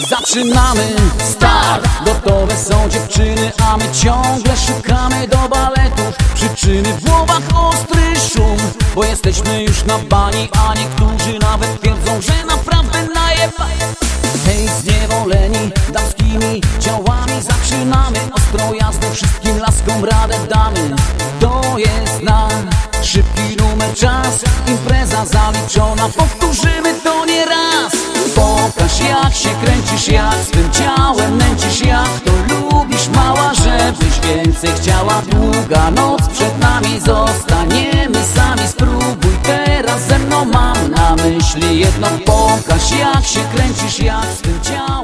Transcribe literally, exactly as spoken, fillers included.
Zaczynamy start. Gotowe są dziewczyny, a my ciągle szukamy do baletów przyczyny. W głowach ostry szum, bo jesteśmy już na bani, a niektórzy nawet twierdzą, że naprawdę najeba. Hej, zniewoleni damskimi ciałami zaczynamy ostrą jazdę, wszystkim laskom radę damy. To jest nasz szybki numer, czas, impreza zaliczona, powtórzymy to nie raz. Pokaż jak się kręcisz, jak swym ciałem nęcisz, jak to lubisz mała, żebyś więcej chciała. Długa noc przed nami, zostaniemy sami, spróbuj teraz ze mną, mam na myśli jedno. Pokaż jak się kręcisz, jak swym ciałem